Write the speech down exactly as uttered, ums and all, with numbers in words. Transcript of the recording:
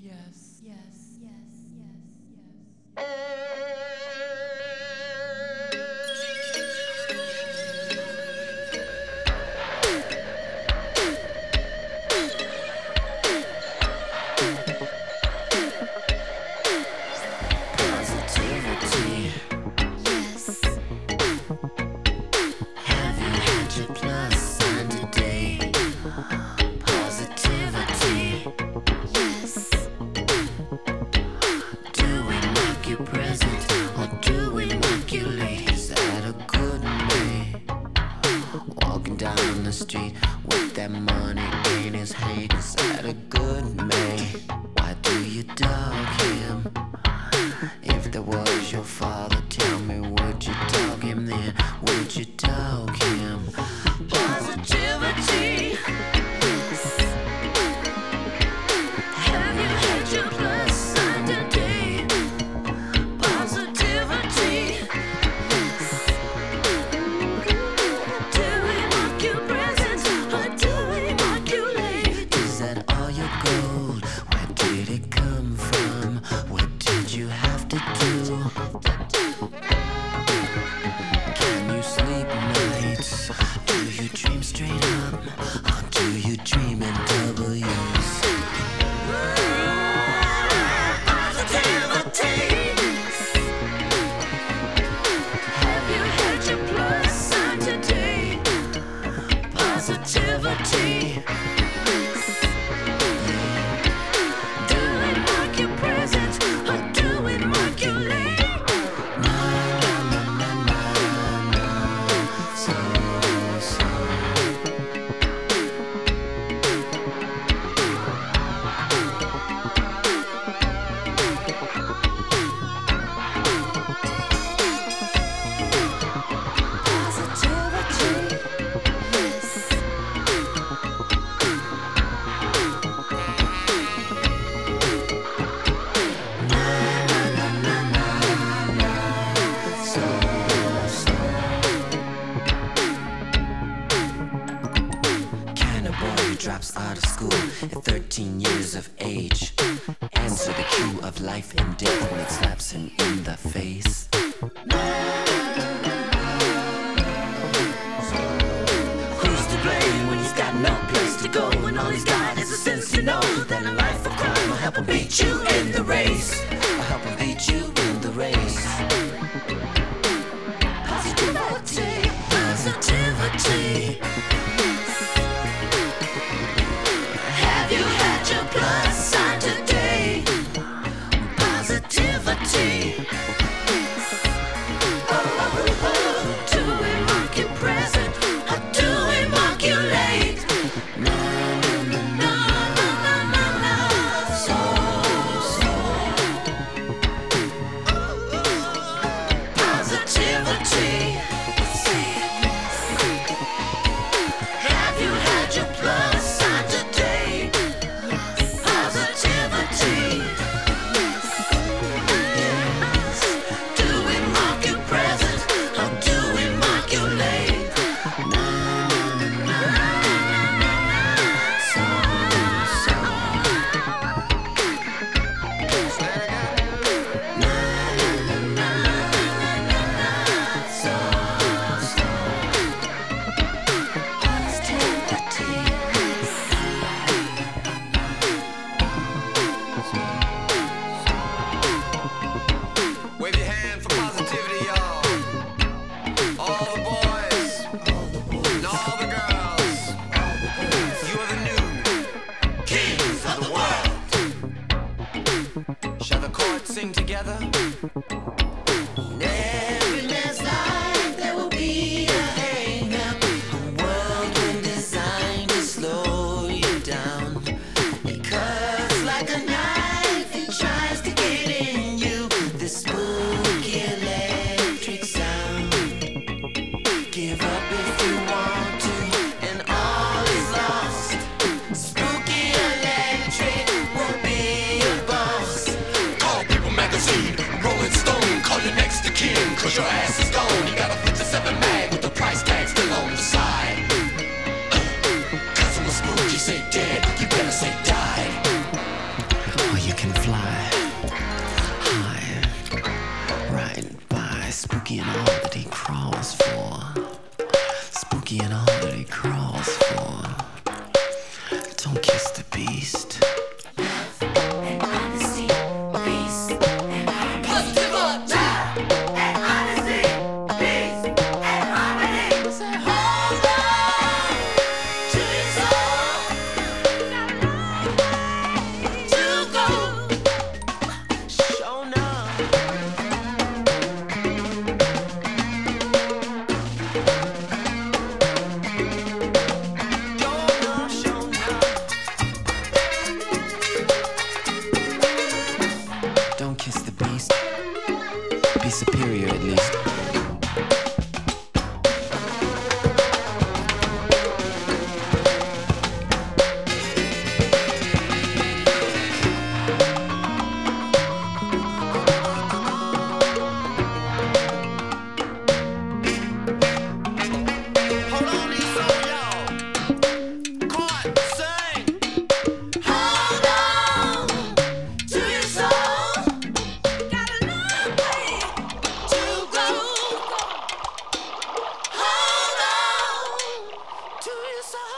yes, yes, yes, yes, Positivity. Yes. Have you had your plus sign today? Positivity. Yes. Do we mark you present or do we mark you late? Is that a good day? Walking down the street with that money in his hand. Is that a good May? Why do you dog him? If that was your father, tell me, would you dog him then? Would you dog him? Positivity. Yes. Have you had your plus sign today? Positivity. Yes. Do we mark you present or do we mark you late? Is that all your gold? Where did it come from? What did you have to do? Can you sleep nights? Do you dream straight up? Or do you dream in W's? Positivity. Have you had your plus sign today? Positivity. Do we mark you present or do we mark you late? No, no, no, no, no, no. So, so. Positivity. Yes. Can a boy who drops out of school at thirteen years of age answer the cue of life and death when it slaps him in the face? Who's to blame when he's got no place to go and all he's got is a sense to know that a life of crime will help him beat you in the race? Will help him beat you in the race? Positivity, positivity. Have you had your plus sign today? Positivity. Oh, oh, oh. Do we mark you present or do we mark you late? No, no, no, no, no, no, no, no. So, so. Positivity. Have you had your plus sign today? Positivity. Yes. Do we mark you present or do we mark you late? No, no, no, no, no, no, no. So, so. No, no, no, no, no, no, no. So, so. Positivity. Wave your hand for positivity, y'all. All the boys and all the girls. You are the new kings of the world. Shall the chords sing together? In every man's life there will be a hang-up, a whirlwind designed to slow you down. Because like a knife it tries to get in you, this spooky electric sound. Give up if you want to and all is lost. Spooky electric will be your boss. Call People Magazine, Rolling Stone, call your next of kin, cause your ass is gone. You got a fifty-seven mag with the price tag still on the side. Uh, Cause I'm a spooky, say dead, you better say died. Or you can spooky in all that he crawls for. Spooky in all that he crawls for. Don't kiss the beast. And honesty, peace, and harmony. Positive love, And honesty, peace, and harmony. say hold on to your soul. To go. Show enough. Show enough, show enough. Don't kiss the beast. Be superior at least. Hold on, these song, y'all. Chord, sing. Hold on to your soul. Got a long way to go. Hold on to your soul.